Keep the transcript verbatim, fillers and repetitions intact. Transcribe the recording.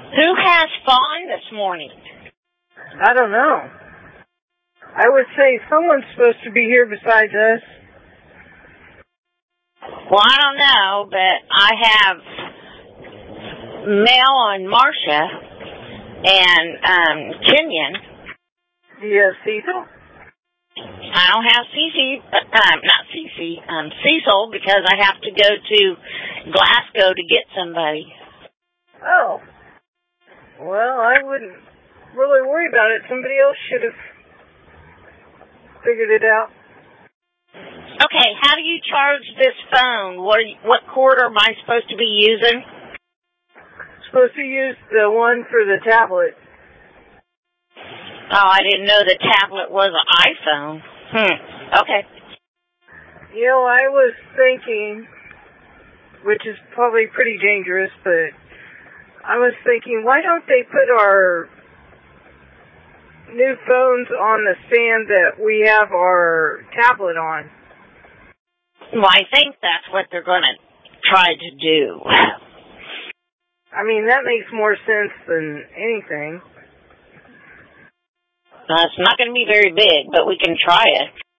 Who has fun this morning? I don't know. I would say someone's supposed to be here besides us. Well, I don't know, but I have mail on Marcia and um, Kenyon. Do you have Cecil? I don't have Cece, um, not Cece, um, Cecil, because I have to go to Glasgow to get somebody. Oh. Well, I wouldn't really worry about it. Somebody else should have figured it out. Okay, how do you charge this phone? What are you, what cord am I supposed to be using? Supposed to use the one for the tablet. Oh, I didn't know the tablet was an iPhone. Hmm. Okay. You know, I was thinking, which is probably pretty dangerous, but I was thinking, why don't they put our new phones on the stand that we have our tablet on? Well, I think that's what they're going to try to do. I mean, that makes more sense than anything. Uh, it's not going to be very big, but we can try it.